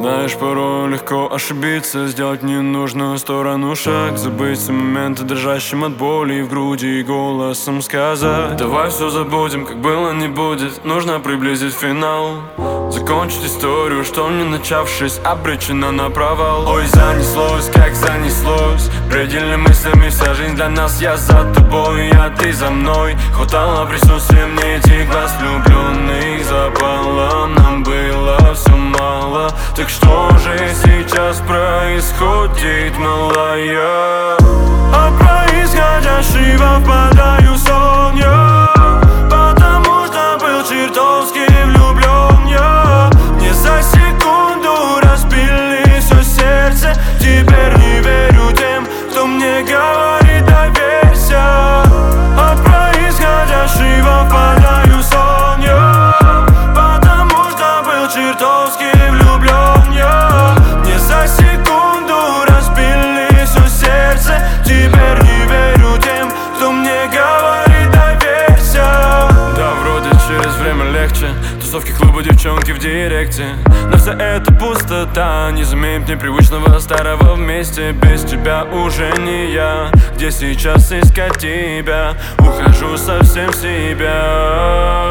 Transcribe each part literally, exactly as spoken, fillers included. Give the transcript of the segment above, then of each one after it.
Знаешь, порой легко ошибиться, сделать ненужную сторону шаг, забыть все моменты, дрожащим от боли и в груди, и голосом сказать: давай все забудем, как было не будет. Нужно приблизить финал, закончить историю, что не начавшись обречена на провал. Ой, занеслось, как занеслось, предельными мыслями вся жизнь для нас. Я за тобой, а ты за мной. Хватало присутствия мне этих глаз влюбленных. Запалом нам было все мало. Так что же сейчас происходит, малая? От происходящего впадаю в сон я, потому что был чертовски влюблен я. Мне за секунду разбили все сердце. Теперь не верю тем, кто мне говорит: доверься. От происходящего впадаю в сон я, потому что был чертовски влюблен я. Мне за секунду разбили все сердце. Теперь не верю тем, кто мне говорит: доверься. Да, вроде через время легче. Тусовки, клубы, девчонки в директе. Но все это пустота, не заменит мне привычного старого вместе. Без тебя уже не я. Где сейчас искать тебя? Ухожу совсем в себя.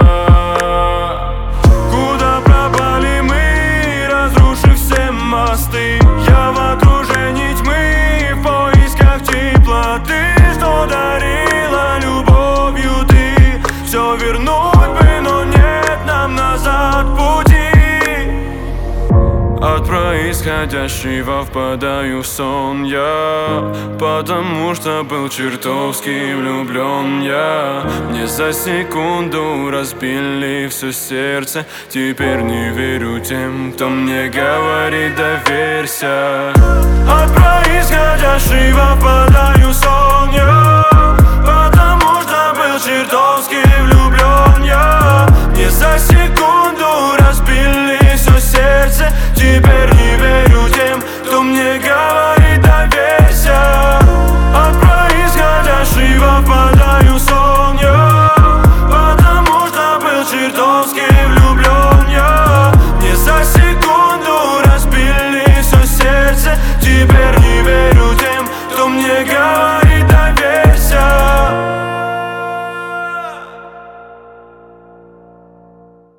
Куда пропали мы, разрушив все мосты? Я в окружении тьмы, в поисках теплоты. Что дарила любовью ты? Все вернуть бы, но нет нам назад пути. От происходящего впадаю в сон я, потому что был чертовски влюблен я. Мне за секунду разбили все сердце. Теперь не верю тем, кто мне говорит: доверься. От происходящего впадаю в сон я, потому что был чертовски влюблен я. Мне за